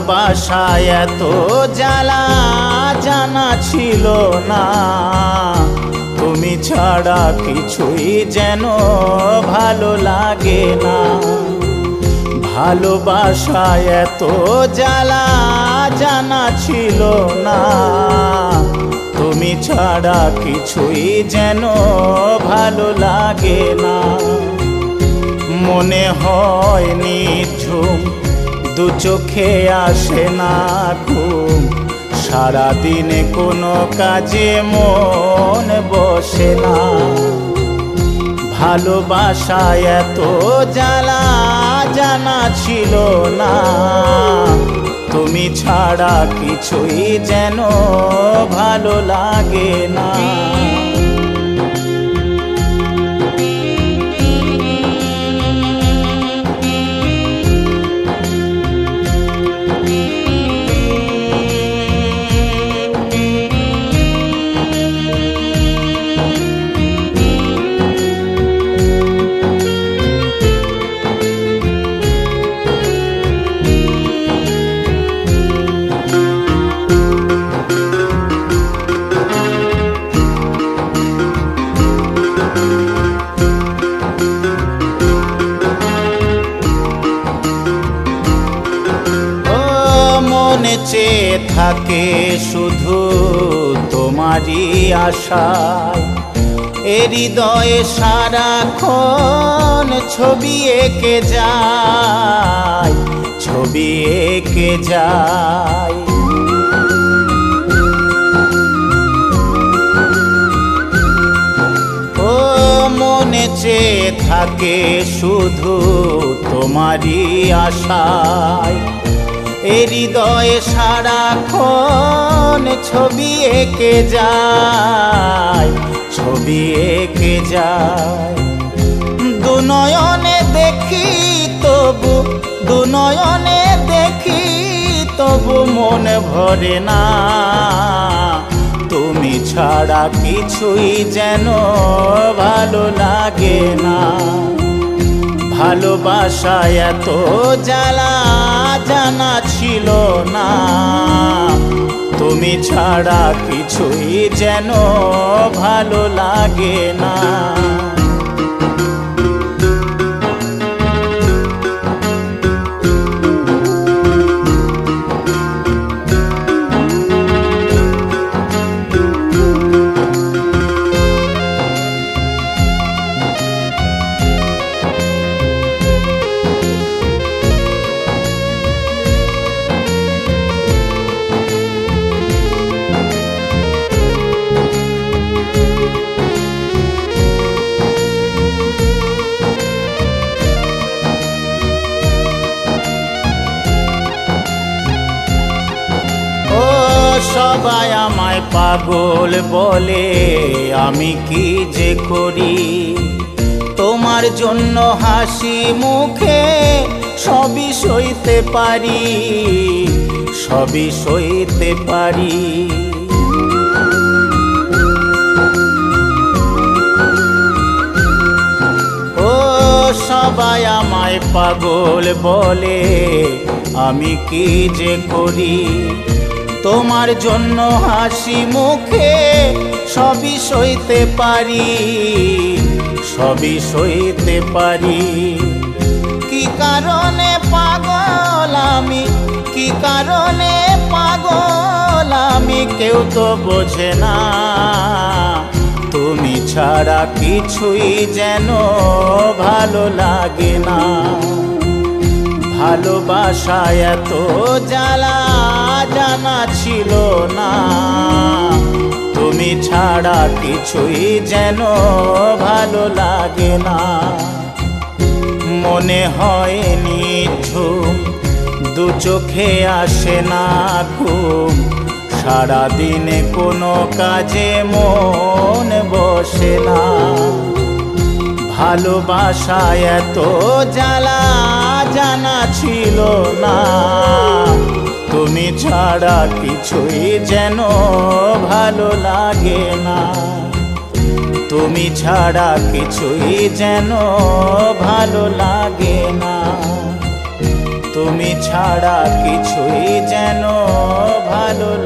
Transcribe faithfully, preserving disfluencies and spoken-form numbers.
ভালোবাসায় এত জ্বালা জানা ছিল না, তুমি ছাড়া কিছুই যেন ভালো লাগে না। ভালোবাসায় এত জ্বালা জানা ছিল না, তুমি ছাড়া কিছুই যেন ভালো লাগে না। মনে হয় নিঝুম, দু চোখে আসে না ঘুম, সারাদিনে কোনো কাজে মন বসে না। ভালোবাসায় এত জ্বালা জানা ছিল না, তুমি ছাড়া কিছুই যেন ভালো লাগে না। মনে চেয়ে থাকে শুধু তোমারই আশায়, এ হৃদয়ে সারাক্ষণ ছবি এঁকে যায়, ছবি এঁকে যায়। ও মনে চেয়ে থাকে শুধু তোমারই আশায়, এ হৃদয়ে সারাক্ষণ ছবি এঁকে যায়, ছবি এঁকে যায়। দু নয়নে দেখি তবু, দু নয়নে দেখি তবু মন ভরে না, তুমি ছাড়া কিছুই যেন ভালো লাগে না। ভালোবাসায় এত জ্বালা জানা ছিল না, তুমি ছাড়া কিছুই যেন ভালো লাগে না। সবাই আমায় পাগল বলে, আমি কি যে করি, তোমার জন্য হাসি মুখে সবই সইতে পারি, সবই সইতে পারি। ও সবাই আমায় পাগল বলে, আমি কি যে করি, তোমার জন্য হাসি মুখে সবই সইতে পারি, সবই সইতে পারি। কি কারণে পাগল আমি, কি কারণে পাগল আমি, কেউ তো বোঝে না, তুমি ছাড়া কিছুই যেন ভালো লাগে না। ভালোবাসায় এত জ্বালা জানা ছিল না, তুমি ছাড়া কিছুই যেন ভালো লাগে না। মনে হয় নিঝুম, দু চোখে আসে না ঘুম, সারাদিনে কোনো কাজে মন বসে না। ভালোবাসায় এত জ্বালা জানা ছিল না, তুমি ছাড়া কিছুই যেন ভালো লাগে না। তুমি ছাড়া কিছুই যেন ভালো লাগে না। তুমি ছাড়া কিছুই যেন ভালো